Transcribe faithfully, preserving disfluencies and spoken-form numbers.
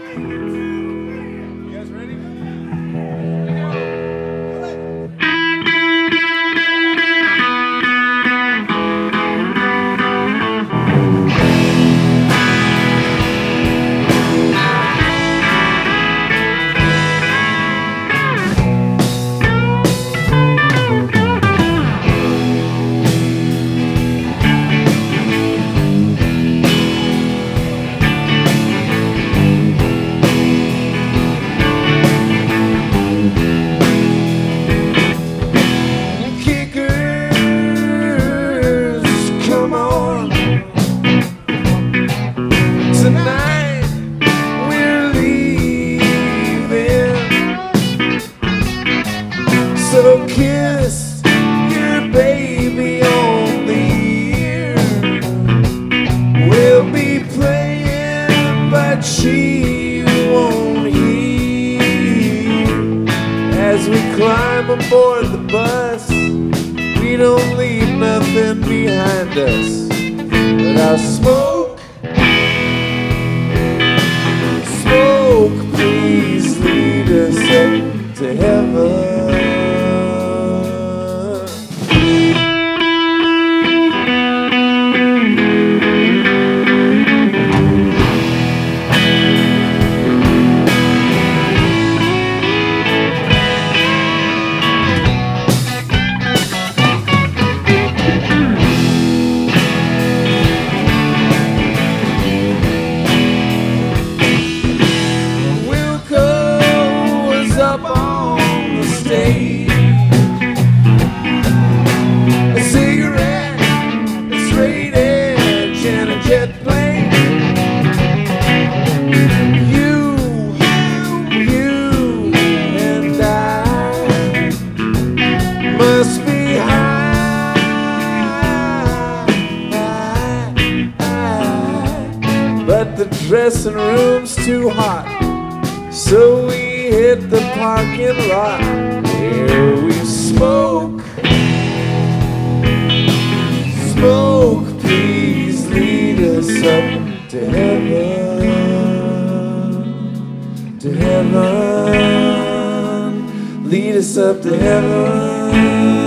So kiss your baby on the ear. We'll be playing, but she won't hear. As we climb aboard the bus, we don't leave nothing behind us but our smoke. Smoke, please lead us up to heaven. Up on the stage, a cigarette, a straight edge, and a jet plane. You, you, and I must be high, high, high. But the dressing room's too hot, so we hit the parking lot. Here we smoke. Smoke, please lead us up to heaven. To heaven. Lead us up to heaven.